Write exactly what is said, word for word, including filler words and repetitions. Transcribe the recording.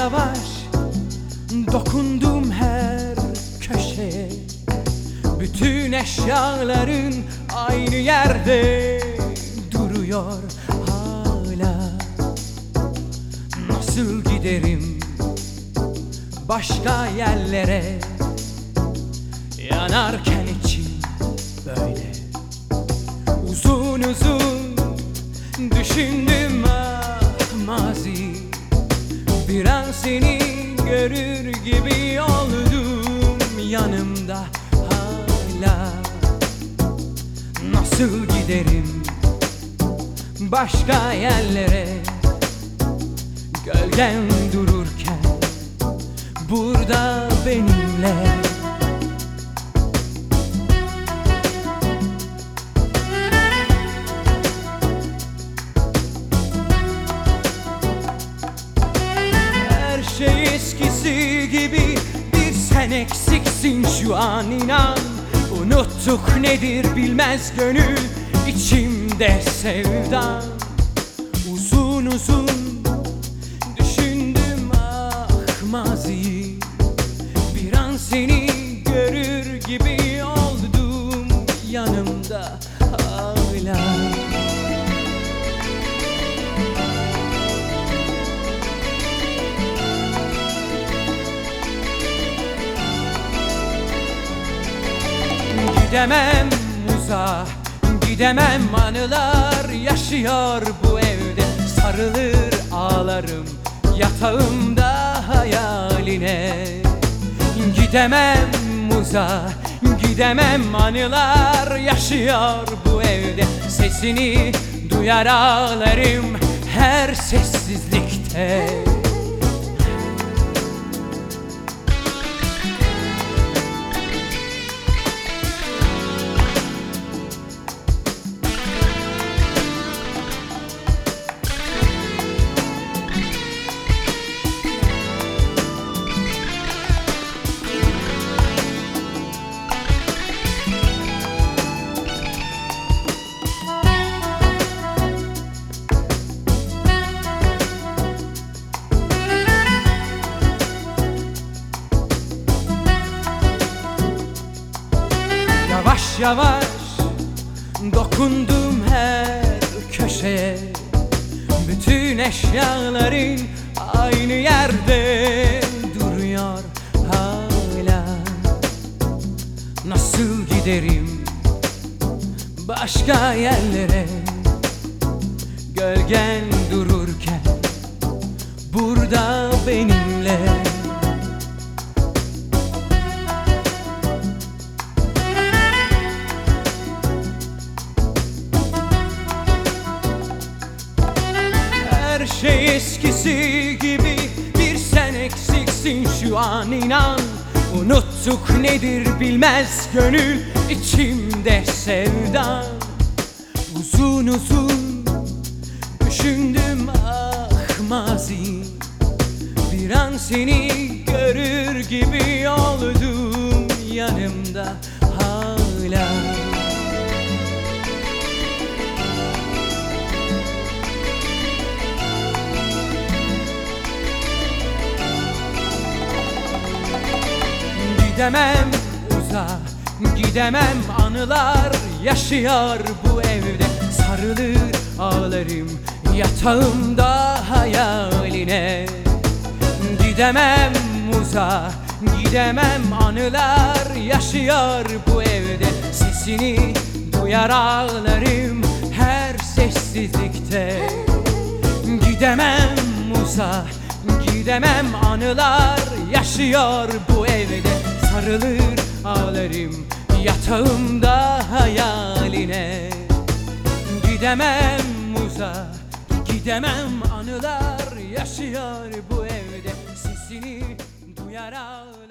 yavaş dokundum her köşeye. Bütün eşyaların aynı yerde duruyor hala. Nasıl giderim başka yerlere, yanarken içim böyle. Uzun uzun düşündüm ah mazi, bir an seni görür gibi oldum yanımda hala. Nasıl giderim başka yerlere, gölgen dururken burada benimle. Her şey eskisi gibi, bir sen eksiksin şu an inan. Unuttuk nedir bilmez gönül, içimde sevdan. Uzun uzun düşündüm ah maziyi, bir an seni görür gibi oldum yanımda hala. Gidemem uzağa, gidemem, anılar yaşıyor bu evde. Sarılır ağlarım yatağımda hayaline. Gidemem uzağa, gidemem, anılar yaşıyor bu evde. Sesini duyar ağlarım her sessizlikte. Yavaş yavaş dokundum her köşeye. Bütün eşyaların aynı yerde duruyor hala. Nasıl giderim başka yerlere, gölgen dururken burada benimle. Her şey eskisi gibi, bir sen eksiksin şu an inan. Unuttuk nedir bilmez gönül, içimde sevdan. Uzun uzun düşündüm ah mazi, bir an seni görür gibi oldum yanımda hala. Gidemem uzağa, gidemem, anılar yaşıyor bu evde. Sarılır ağlarım yatağımda hayaline. Gidemem uzağa, gidemem, anılar yaşıyor bu evde. Sesini duyar ağlarım her sessizlikte. Gidemem uzağa, gidemem, anılar yaşıyor bu evde. Sarılır ağlarım yatağımda hayaline. Gidemem uzağa, gidemem, anılar yaşıyor bu evde. Sesini duyar ağlarım.